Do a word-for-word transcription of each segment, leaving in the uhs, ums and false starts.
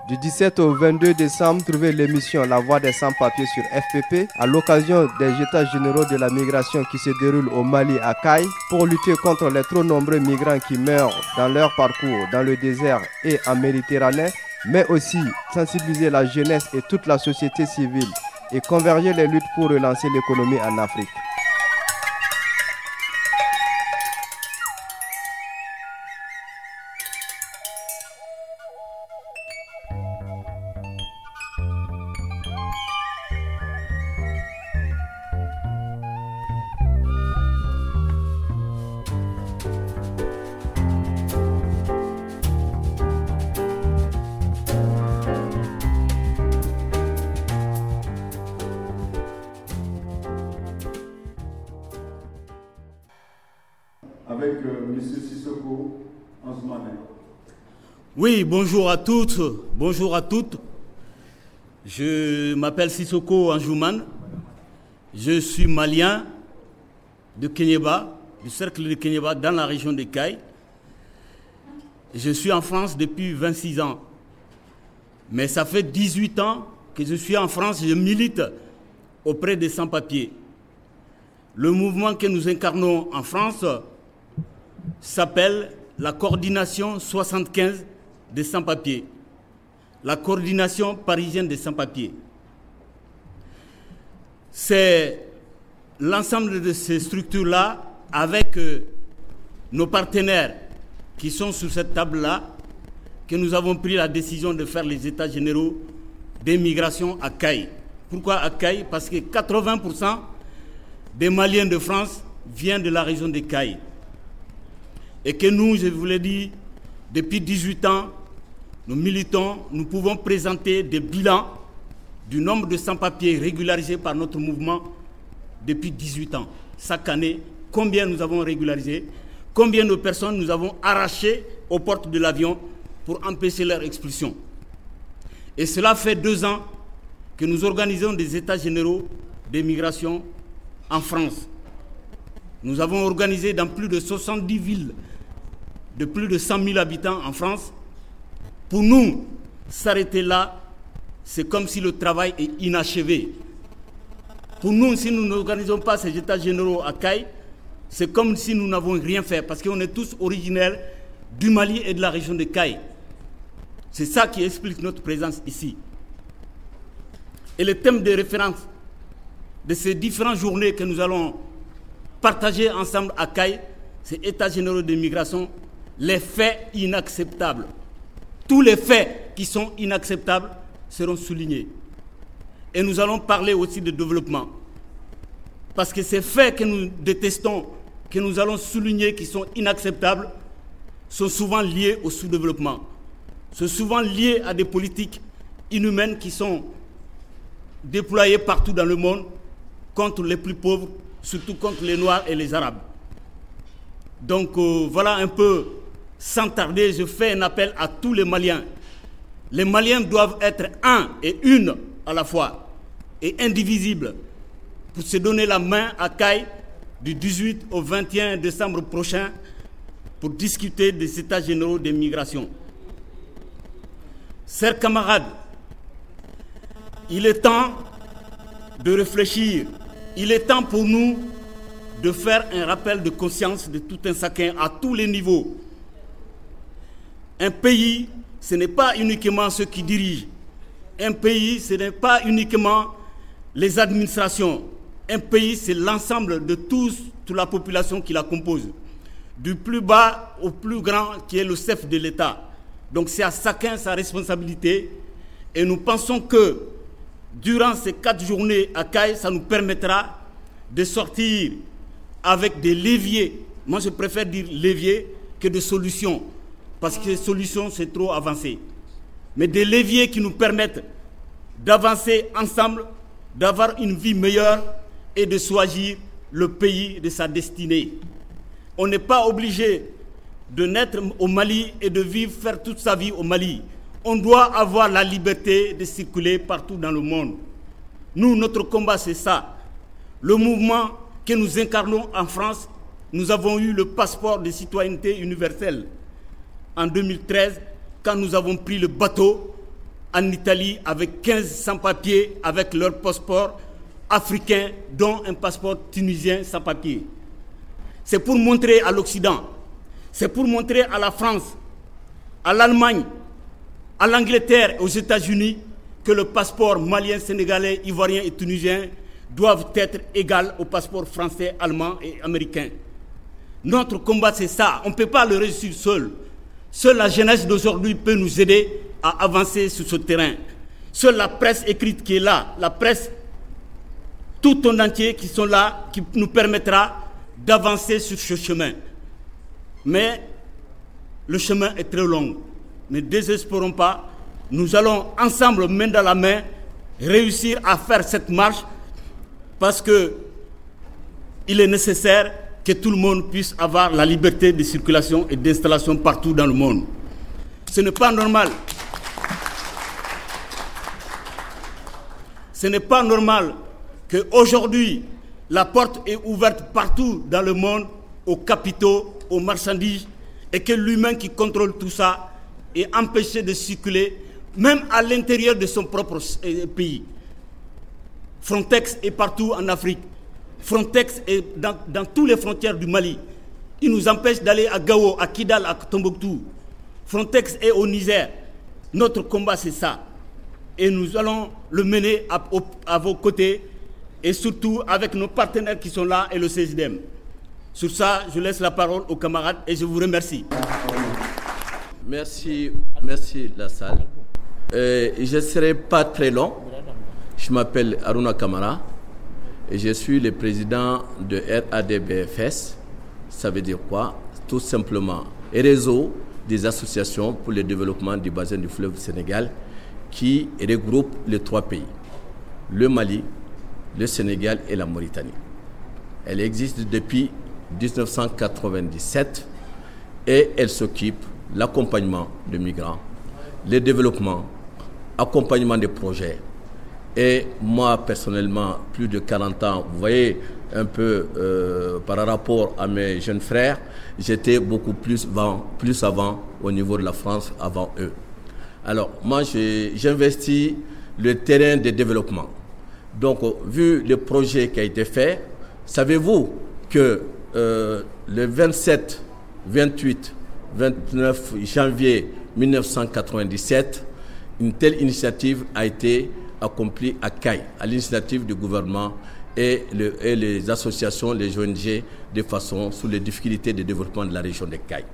Du dix-sept au vingt-deux décembre, trouvez l'émission La Voix des Sans-Papiers sur F P P à l'occasion des États généraux de la migration qui se déroulent au Mali à Kayes pour lutter contre les trop nombreux migrants qui meurent dans leur parcours dans le désert et en Méditerranée, mais aussi sensibiliser la jeunesse et toute la société civile et converger les luttes pour relancer l'économie en Afrique. Avec euh, M. Sissoko Anjoumane. Oui, bonjour à toutes, bonjour à toutes. Je m'appelle Sissoko Anjoumane. Je suis malien de Kéniéba, du cercle de Kéniéba, dans la région de Kayes. Je suis en France depuis vingt-six ans. Mais ça fait dix-huit ans que je suis en France et je milite auprès des sans-papiers. Le mouvement que nous incarnons en France s'appelle la coordination soixante-quinze des sans-papiers, la coordination parisienne des sans-papiers. C'est l'ensemble de ces structures-là, avec euh, nos partenaires qui sont sur cette table-là, que nous avons pris la décision de faire les états généraux des migrations à Kayes. Pourquoi à Kayes? Parce que quatre-vingts pour cent des Maliens de France viennent de la région de Kayes. Et que nous, je vous l'ai dit, depuis dix-huit ans, nous militons, nous pouvons présenter des bilans du nombre de sans-papiers régularisés par notre mouvement depuis dix-huit ans. Chaque année, combien nous avons régularisé, combien de personnes nous avons arrachées aux portes de l'avion pour empêcher leur expulsion. Et cela fait deux ans que nous organisons des états généraux des migrations en France. Nous avons organisé dans plus de soixante-dix villes de plus de cent mille habitants en France. Pour nous, s'arrêter là, c'est comme si le travail est inachevé. Pour nous, si nous n'organisons pas ces états généraux à Kayes, c'est comme si nous n'avons rien fait, parce qu'on est tous originaires du Mali et de la région de Kayes. C'est ça qui explique notre présence ici. Et le thème de référence de ces différentes journées que nous allons partager ensemble à Kayes, c'est États généraux de migration, les faits inacceptables. Tous les faits qui sont inacceptables seront soulignés. Et nous allons parler aussi de développement. Parce que ces faits que nous détestons, que nous allons souligner, qui sont inacceptables, sont souvent liés au sous-développement. Sont souvent liés à des politiques inhumaines qui sont déployées partout dans le monde contre les plus pauvres, surtout contre les Noirs et les Arabes. Donc euh, voilà un peu, sans tarder, je fais un appel à tous les Maliens. Les Maliens doivent être un et une à la fois, et indivisibles, pour se donner la main à Kayes du dix-huit au vingt et un décembre prochain pour discuter des états généraux des migrations. Chers camarades, il est temps de réfléchir. Il est temps pour nous de faire un rappel de conscience de tout un chacun à tous les niveaux. Un pays, ce n'est pas uniquement ceux qui dirigent. Un pays, ce n'est pas uniquement les administrations. Un pays, c'est l'ensemble de tous, toute la population qui la compose. Du plus bas au plus grand, qui est le chef de l'État. Donc c'est à chacun sa responsabilité. Et nous pensons que durant ces quatre journées à Kayes, ça nous permettra de sortir avec des leviers. Moi, je préfère dire leviers que de solutions. Parce que les solutions, c'est trop avancé. Mais des leviers qui nous permettent d'avancer ensemble, d'avoir une vie meilleure et de choisir le pays de sa destinée. On n'est pas obligé de naître au Mali et de vivre, faire toute sa vie au Mali. On doit avoir la liberté de circuler partout dans le monde. Nous, notre combat, c'est ça. Le mouvement que nous incarnons en France, nous avons eu le passeport de citoyenneté universelle en deux mille treize, quand nous avons pris le bateau en Italie avec quinze sans-papiers avec leur passeport africain, dont un passeport tunisien sans papier. C'est pour montrer à l'Occident, c'est pour montrer à la France, à l'Allemagne, à l'Angleterre et aux États-Unis que le passeport malien, sénégalais, ivoirien et tunisien doivent être égaux au passeport français, allemand et américain. Notre combat, c'est ça. On ne peut pas le réussir seul. Seule la jeunesse d'aujourd'hui peut nous aider à avancer sur ce terrain. Seule la presse écrite qui est là, la presse tout en entier qui sont là, qui nous permettra d'avancer sur ce chemin. Mais le chemin est très long. Ne désespérons pas. Nous allons ensemble, main dans la main, réussir à faire cette marche parce que il est nécessaire que tout le monde puisse avoir la liberté de circulation et d'installation partout dans le monde. Ce n'est pas normal. Ce n'est pas normal qu'aujourd'hui, la porte est ouverte partout dans le monde, aux capitaux, aux marchandises, et que l'humain qui contrôle tout ça est empêché de circuler, même à l'intérieur de son propre pays. Frontex est partout en Afrique. Frontex est dans, dans toutes les frontières du Mali. Il nous empêche d'aller à Gao, à Kidal, à Tombouctou. Frontex est au Niger. Notre combat, c'est ça. Et nous allons le mener à, à vos côtés et surtout avec nos partenaires qui sont là et le C S D M. Sur ça, je laisse la parole aux camarades et je vous remercie. Merci, merci la salle. Euh, je ne serai pas très long. Je m'appelle Aruna Kamara et je suis le président de R A D B F S. Ça veut dire quoi? Tout simplement, un réseau des associations pour le développement du bassin du fleuve Sénégal qui regroupe les trois pays, le Mali, le Sénégal et la Mauritanie. Elle existe depuis dix-neuf cent quatre-vingt-dix-sept et elle s'occupe de l'accompagnement des migrants, le développement, accompagnement des projets. Et moi, personnellement, plus de quarante ans, vous voyez, un peu euh, par rapport à mes jeunes frères, j'étais beaucoup plus avant, plus avant au niveau de la France, avant eux. Alors, moi, j'investis le terrain de développement. Donc, vu le projet qui a été fait, savez-vous que euh, le vingt-sept, vingt-huit, vingt-neuf janvier mille neuf cent quatre-vingt-dix-sept, une telle initiative a été accomplie à Caille, à l'initiative du gouvernement et, le, et les associations, les O N G, de façon sur les difficultés de développement de la région de Caille.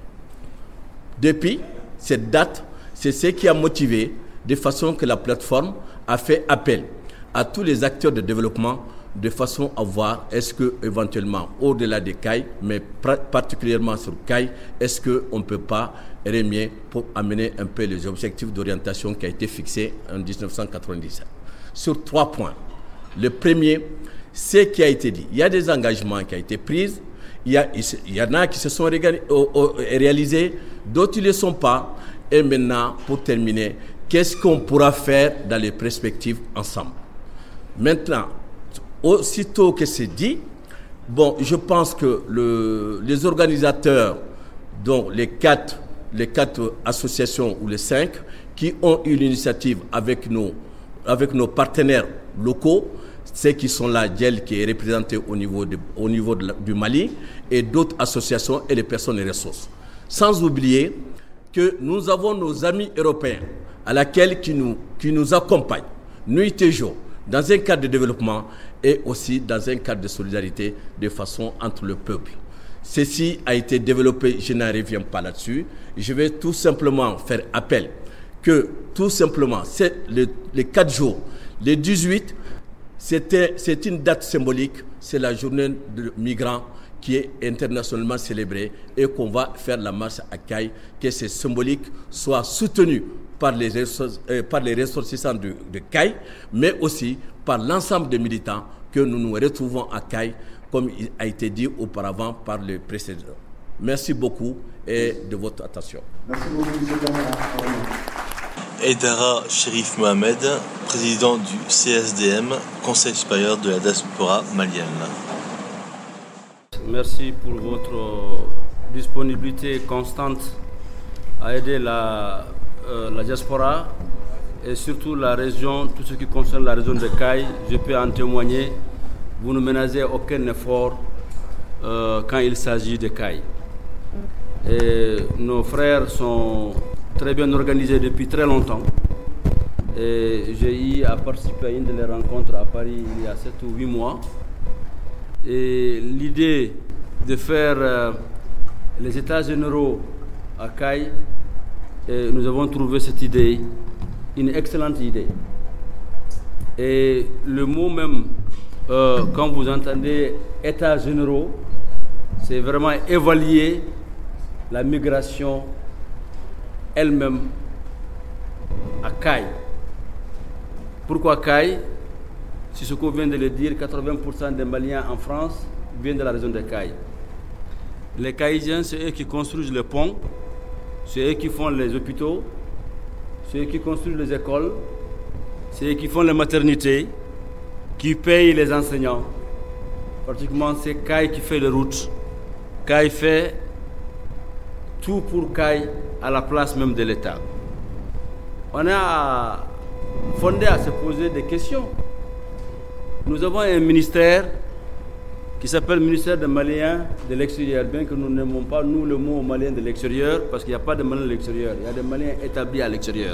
Depuis cette date, c'est ce qui a motivé de façon que la plateforme a fait appel à tous les acteurs de développement de façon à voir est-ce que éventuellement au-delà des Cailles, mais particulièrement sur Caille, est-ce qu'on ne peut pas remédier pour amener un peu les objectifs d'orientation qui a été fixés en dix-neuf cent quatre-vingt-dix-sept. Sur trois points. Le premier, c'est ce qui a été dit. Il y a des engagements qui ont été pris, il y, a, il y en a qui se sont réalisés, d'autres ne le sont pas. Et maintenant, pour terminer, qu'est-ce qu'on pourra faire dans les perspectives ensemble? Maintenant, aussitôt que c'est dit, bon, je pense que le, les organisateurs, dont les quatre, les quatre associations ou les cinq, qui ont eu l'initiative avec nos, avec nos partenaires locaux, ceux qui sont là, D I E L qui est représenté au niveau, de, au niveau de la, du Mali, et d'autres associations et les personnes et ressources. Sans oublier que nous avons nos amis européens à laquelle qui nous, qui nous accompagnent, nuit et jour, dans un cadre de développement et aussi dans un cadre de solidarité de façon entre le peuple. Ceci a été développé, je n'en reviens pas là-dessus. Je vais tout simplement faire appel que tout simplement, c'est le, les quatre jours, les dix-huit, c'était, c'est une date symbolique, c'est la journée de migrants qui est internationalement célébrée et qu'on va faire la marche à Caille, que c'est symbolique, soit soutenu par les, ressources, euh, par les ressortissants de, de Caille, mais aussi par l'ensemble des militants que nous nous retrouvons à Caille, comme il a été dit auparavant par le précédent. Merci beaucoup et de votre attention. Merci beaucoup, M. Aïdara Chérif Mohamed, président du C S D M, Conseil supérieur de la diaspora malienne. Merci pour votre disponibilité constante à aider la, euh, la diaspora et surtout la région, tout ce qui concerne la région de Caille, je peux en témoigner, vous ne ménagez aucun effort euh, quand il s'agit de Caille. Et nos frères sont très bien organisés depuis très longtemps. Et j'ai eu à participer à une de les rencontres à Paris il y a sept ou huit mois. Et l'idée de faire euh, les états généraux à Caille, et nous avons trouvé cette idée une excellente idée. Et le mot même, euh, quand vous entendez états généraux, c'est vraiment évaluer la migration elle-même à Caille. Pourquoi Caille? Si ce qu'on vient de le dire, quatre-vingts pour cent des Maliens en France viennent de la région de Caille. Les Caïdiens, c'est eux qui construisent les ponts, c'est eux qui font les hôpitaux, c'est eux qui construisent les écoles, c'est eux qui font les maternités, qui payent les enseignants. Pratiquement, c'est Caille qui fait les routes. Caille fait tout pour Caille à la place même de l'État. On a fondé à se poser des questions. Nous avons un ministère qui s'appelle ministère des Maliens de l'extérieur, bien que nous n'aimons pas, nous, le mot Malien de l'extérieur, parce qu'il n'y a pas de Maliens de l'extérieur, il y a des Maliens établis à l'extérieur.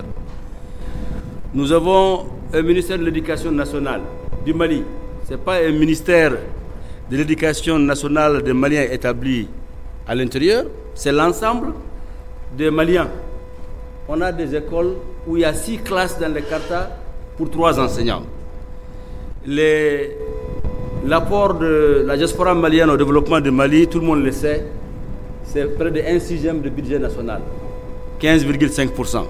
Nous avons un ministère de l'Éducation nationale du Mali. Ce n'est pas un ministère de l'Éducation nationale des Maliens établis à l'intérieur, c'est l'ensemble des Maliens. On a des écoles où il y a six classes dans les cartas pour trois enseignants. Les, l'apport de la diaspora malienne au développement du Mali, tout le monde le sait, c'est près de un sixième du budget national, quinze virgule cinq pour cent.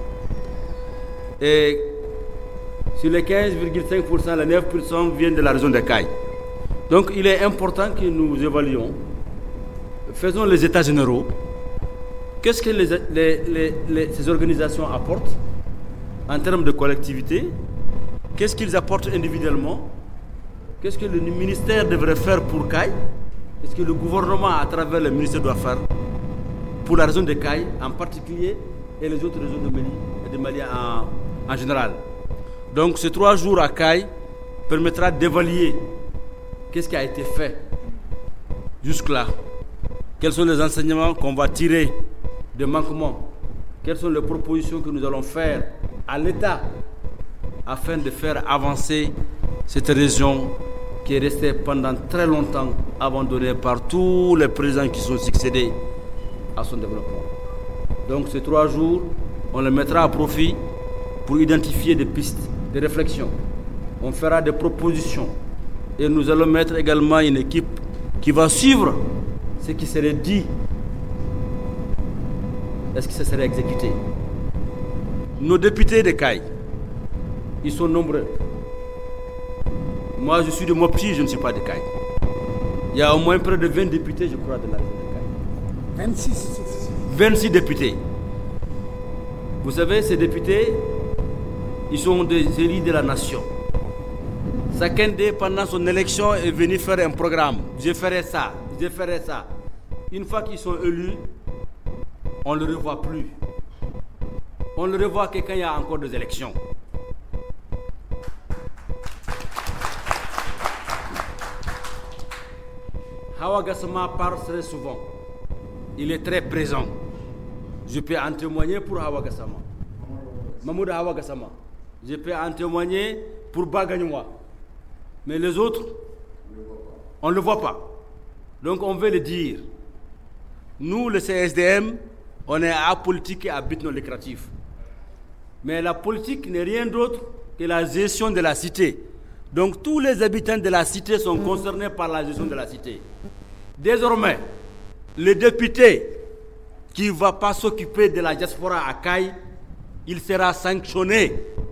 Et sur les quinze virgule cinq pour cent, les neuf pour cent viennent de la région de Caille. Donc il est important que nous évaluions, faisons les états généraux. Qu'est-ce que les, les, les, les, ces organisations apportent en termes de collectivité? Qu'est-ce qu'ils apportent individuellement? Qu'est-ce que le ministère devrait faire pour Caille? Qu'est-ce que le gouvernement, à travers le ministère, doit faire pour la région de Caille en particulier et les autres régions de Mali et de Mali en, en général? Donc ces trois jours à Caille permettra d'évaluer qu'est-ce qui a été fait jusque-là. Quels sont les enseignements qu'on va tirer des manquements? Quelles sont les propositions que nous allons faire à l'État afin de faire avancer cette région qui est restée pendant très longtemps abandonnée par tous les présidents qui sont succédés à son développement. Donc ces trois jours, on les mettra à profit pour identifier des pistes, des réflexions. On fera des propositions et nous allons mettre également une équipe qui va suivre ce qui serait dit. Est-ce que ça serait exécuté? Nos députés de Caille, ils sont nombreux. Moi, je suis de Mopti, je ne suis pas de Caille. Il y a au moins près de vingt députés, je crois, de la région de Caille. vingt-six. vingt-six députés. Vous savez, ces députés, ils sont des élus de la nation. Chacun d'eux, pendant son élection, est venu faire un programme. Je ferai ça, je ferai ça. Une fois qu'ils sont élus, on ne le revoit plus. On ne le revoit que quand il y a encore des élections. Hawa Gassama parle très souvent. Il est très présent. Je peux en témoigner pour Hawa Gassama. Mahmoud Hawa Gassama. Je peux en témoigner pour Baganoua. Mais les autres, on ne le voit pas. Donc on veut le dire. Nous, le C S D M, on est apolitique et à but non lucratif. Mais la politique n'est rien d'autre que la gestion de la cité. Donc tous les habitants de la cité sont concernés par la gestion de la cité. Désormais, le député qui ne va pas s'occuper de la diaspora à Caille, il sera sanctionné.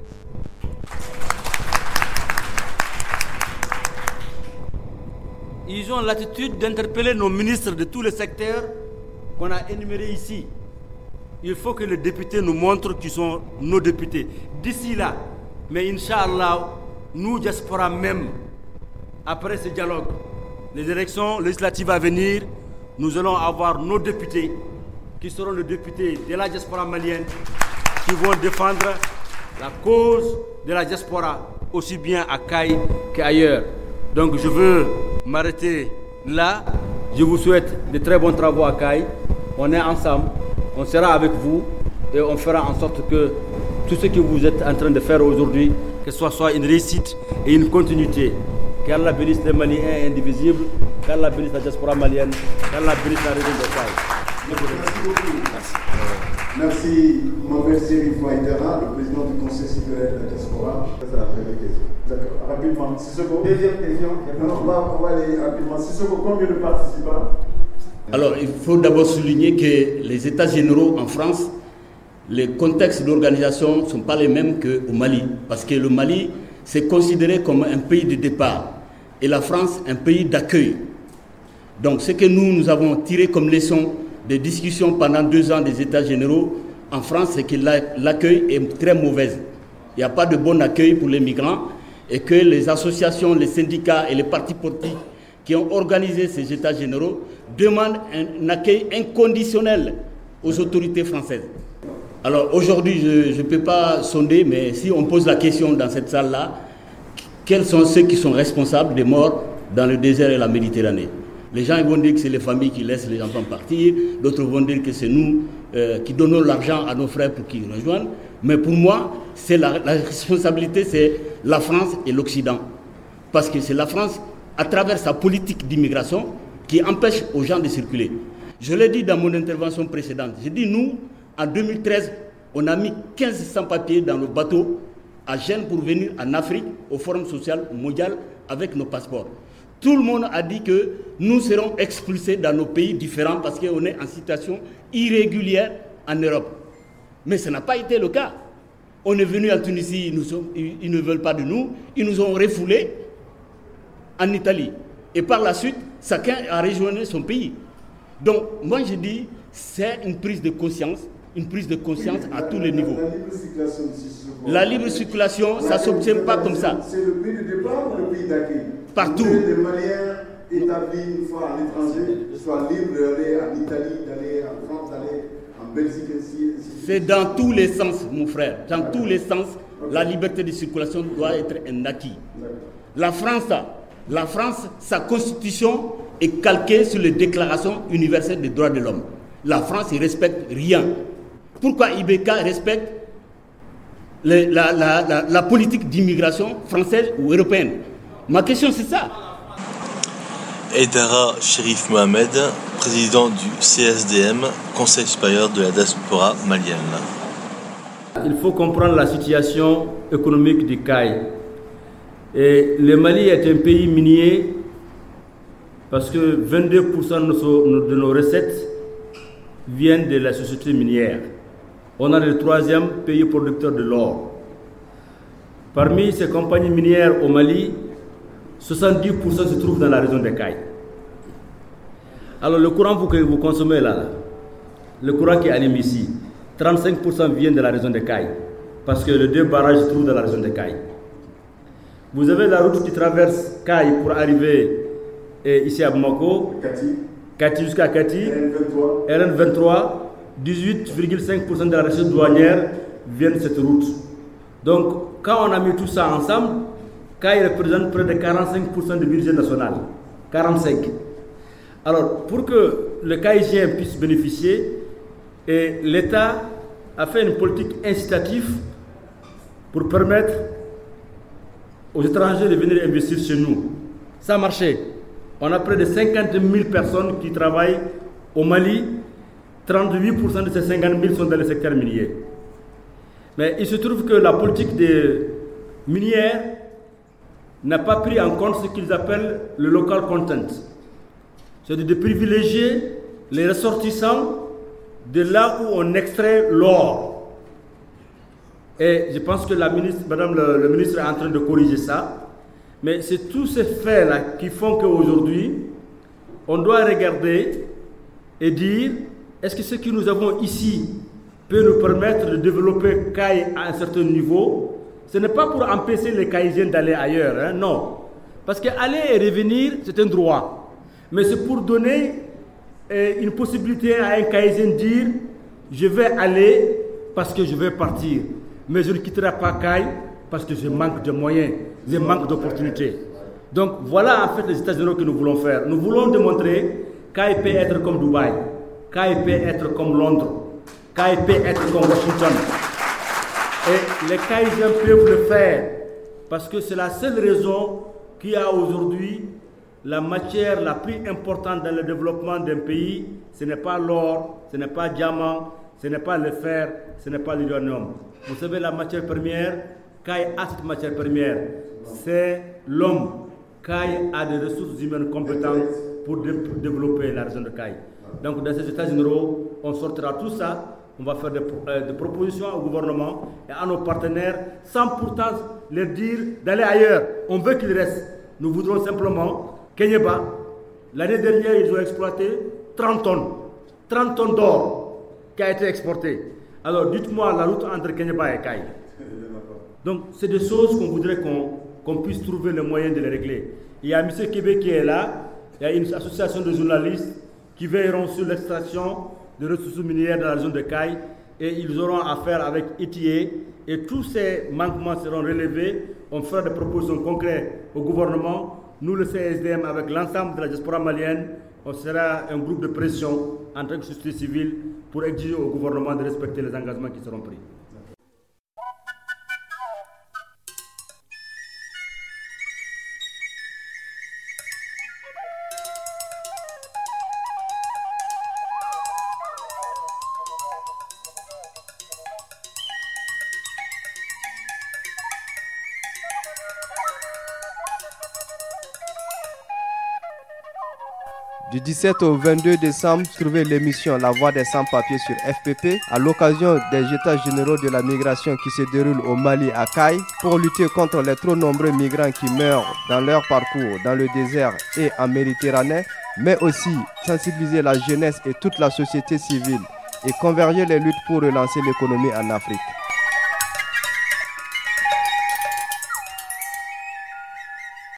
Ils ont l'attitude d'interpeller nos ministres de tous les secteurs qu'on a énumérés ici. Il faut que les députés nous montrent qui sont nos députés. D'ici là, mais Inch'Allah, nous, diaspora même, après ce dialogue, les élections législatives à venir, nous allons avoir nos députés qui seront les députés de la diaspora malienne qui vont défendre la cause de la diaspora, aussi bien à Caille qu'ailleurs. Donc je veux m'arrêter là. Je vous souhaite de très bons travaux à Caille. On est ensemble, on sera avec vous et on fera en sorte que tout ce que vous êtes en train de faire aujourd'hui, que ce soit une réussite et une continuité. Qu'Allah bénisse les Maliens indivisibles, qu'Allah bénisse la diaspora malienne, qu'Allah bénisse la région de Caille. Merci beaucoup. Merci, Mohamed Serif Waïdara, le président du Conseil supérieur de la diaspora. Ça, c'est la première question. D'accord. Rapidement, Sissoko. Deuxième question. Non, on va, on va aller rapidement. Sissoko, combien de participants? Alors, il faut d'abord souligner que les États généraux en France, les contextes d'organisation ne sont pas les mêmes qu'au Mali. Parce que le Mali, c'est considéré comme un pays de départ et la France, un pays d'accueil. Donc, ce que nous, nous avons tiré comme leçon des discussions pendant deux ans des États généraux en France, c'est que l'accueil est très mauvais. Il n'y a pas de bon accueil pour les migrants et que les associations, les syndicats et les partis politiques qui ont organisé ces États généraux demandent un accueil inconditionnel aux autorités françaises. Alors aujourd'hui, je ne peux pas sonder, mais si on pose la question dans cette salle-là, quels sont ceux qui sont responsables des morts dans le désert et la Méditerranée? Les gens ils vont dire que c'est les familles qui laissent les enfants partir, d'autres vont dire que c'est nous euh, qui donnons l'argent à nos frères pour qu'ils rejoignent. Mais pour moi, c'est la, la responsabilité, c'est la France et l'Occident. Parce que c'est la France, à travers sa politique d'immigration, qui empêche aux gens de circuler. Je l'ai dit dans mon intervention précédente. J'ai dit, nous, en deux mille treize, on a mis quinze sans-papiers dans le bateau à Gênes pour venir en Afrique, au Forum social mondial, avec nos passeports. Tout le monde a dit que nous serons expulsés dans nos pays différents parce qu'on est en situation irrégulière en Europe. Mais ce n'a pas été le cas. On est venu en Tunisie, ils, nous sont, ils, ils ne veulent pas de nous, ils nous ont refoulés en Italie. Et par la suite, chacun a rejoint son pays. Donc, moi je dis, c'est une prise de conscience, une prise de conscience oui, à la, tous les niveaux. La libre circulation, si la libre circulation ça ne s'obtient pas comme ça. C'est le pays de départ ou le pays d'accueil? Partout. Les Maliens établis une fois à l'étranger soient libres d'aller en Italie, d'aller en France, d'aller en Belgique, ainsi. C'est dans tous les sens, mon frère. Dans okay. tous les sens, okay. la liberté de circulation doit être un acquis. La France, la France, sa constitution est calquée sur les déclarations universelles des droits de l'homme. La France ne respecte rien. Pourquoi I B K respecte les, la, la, la, la politique d'immigration française ou européenne? Ma question c'est ça. Aïdara Cherif Mohamed, président du C S D M, Conseil supérieur de la diaspora malienne. Il faut comprendre la situation économique du Caille. Et le Mali est un pays minier parce que vingt-deux pour cent de nos, de nos recettes viennent de la société minière. On est le troisième pays producteur de l'or. Parmi ces compagnies minières au Mali, soixante-dix pour cent se trouvent dans la région de Caille. Alors le courant que vous consommez là, là, le courant qui allume ici, trente-cinq pour cent vient de la région de Caille, parce que les deux barrages se trouvent dans la région de Caille. Vous avez la route qui traverse Caille pour arriver et ici à Bamako, Kati jusqu'à Kati, R N vingt-trois, dix-huit virgule cinq pour cent de la recette douanière vient de cette route. Donc quand on a mis tout ça ensemble, Caille représente près de quarante-cinq pour cent du budget national. quarante-cinq. Alors, pour que le Caïgien puisse bénéficier, et l'État a fait une politique incitative pour permettre aux étrangers de venir investir chez nous. Ça a marché. On a près de cinquante mille personnes qui travaillent au Mali. trente-huit pour cent de ces cinquante mille sont dans le secteur minier. Mais il se trouve que la politique des minières n'a pas pris en compte ce qu'ils appellent le local content. C'est de privilégier les ressortissants de là où on extrait l'or. Et je pense que la ministre, Madame le, le ministre est en train de corriger ça. Mais c'est tous ces faits-là qui font qu'aujourd'hui, on doit regarder et dire, est-ce que ce que nous avons ici peut nous permettre de développer Caille à un certain niveau? Ce n'est pas pour empêcher les Caïsiens d'aller ailleurs, hein, non. Parce qu'aller et revenir, c'est un droit. Mais c'est pour donner euh, une possibilité à un Caïsien de dire, je vais aller parce que je vais partir. mais je ne quitterai pas Caille parce que je manque de moyens, je manque d'opportunités. Donc voilà en fait les états généraux que nous voulons faire. Nous voulons démontrer Caille peut être comme Dubaï, Caille peut être comme Londres, Caille peut être comme Washington. Et les Caïsiens peuvent le faire parce que c'est la seule raison qui a aujourd'hui la matière la plus importante dans le développement d'un pays. Ce n'est pas l'or, ce n'est pas le diamant, ce n'est pas le fer, ce n'est pas l'uranium. Vous savez, la matière première, Caille a cette matière première, c'est l'homme. Caille a des ressources humaines compétentes pour dé développer la région de Caille. Donc dans ces états généraux, on sortira tout ça, on va faire des, euh, des propositions au gouvernement et à nos partenaires, sans pourtant leur dire d'aller ailleurs. On veut qu'ils restent. Nous voudrons simplement, Kenyeba, l'année dernière, ils ont exploité trente tonnes. trente tonnes d'or qui a été exporté. Alors dites-moi la route entre Kenyeba et Caille. Donc c'est des choses qu'on voudrait qu'on qu'on puisse trouver le moyen de les régler. Il y a M. Kébé qui est là, il y a une association de journalistes qui veilleront sur l'extraction de ressources minières dans la zone de Caille et ils auront affaire avec E T A et tous ces manquements seront relevés. On fera des propositions concrètes au gouvernement. Nous, le C S D M, avec l'ensemble de la diaspora malienne, on sera un groupe de pression en tant que société civile pour exiger au gouvernement de respecter les engagements qui seront pris. Du dix-sept au vingt-deux décembre, trouvez l'émission La Voix des Sans-Papiers sur F P P à l'occasion des États généraux de la migration qui se déroulent au Mali à Caille pour lutter contre les trop nombreux migrants qui meurent dans leur parcours dans le désert et en Méditerranée, mais aussi sensibiliser la jeunesse et toute la société civile et converger les luttes pour relancer l'économie en Afrique.